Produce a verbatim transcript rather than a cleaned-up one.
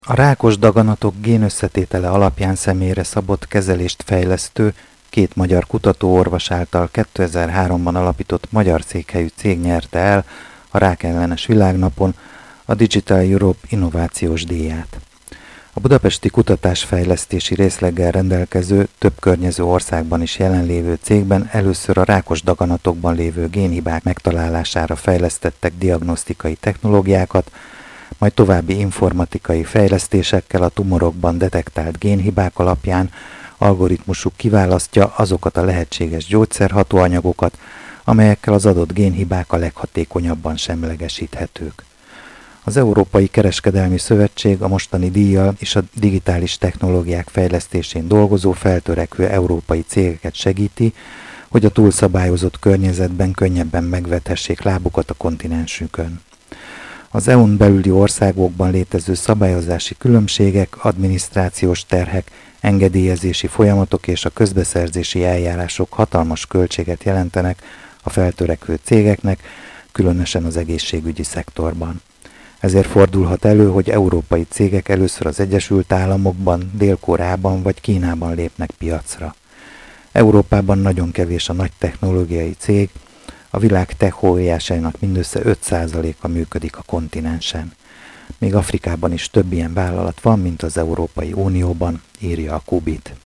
A rákos daganatok génösszetétele alapján személyre szabott kezelést fejlesztő, két magyar kutatóorvos által kétezer-háromban alapított magyar székhelyű cég nyerte el a rákellenes világnapon a Digital Europe innovációs díját. A budapesti kutatásfejlesztési részleggel rendelkező, több környező országban is jelenlévő cégben először a rákos daganatokban lévő génhibák megtalálására fejlesztettek diagnosztikai technológiákat, majd további informatikai fejlesztésekkel a tumorokban detektált génhibák alapján algoritmusuk kiválasztja azokat a lehetséges gyógyszerhatóanyagokat, amelyekkel az adott génhibák a leghatékonyabban semlegesíthetők. Az Európai Kereskedelmi Szövetség a mostani díjjal és a digitális technológiák fejlesztésén dolgozó feltörekvő európai cégeket segíti, hogy a túlszabályozott környezetben könnyebben megvethessék lábukat a kontinensükön. Az é u-n belüli országokban létező szabályozási különbségek, adminisztrációs terhek, engedélyezési folyamatok és a közbeszerzési eljárások hatalmas költséget jelentenek a feltörekvő cégeknek, különösen az egészségügyi szektorban. Ezért fordulhat elő, hogy európai cégek először az Egyesült Államokban, Dél-Koreában vagy Kínában lépnek piacra. Európában nagyon kevés a nagy technológiai cég, a világ tech óriásainak mindössze öt százaléka működik a kontinensen. Még Afrikában is több ilyen vállalat van, mint az Európai Unióban, írja a Kubit.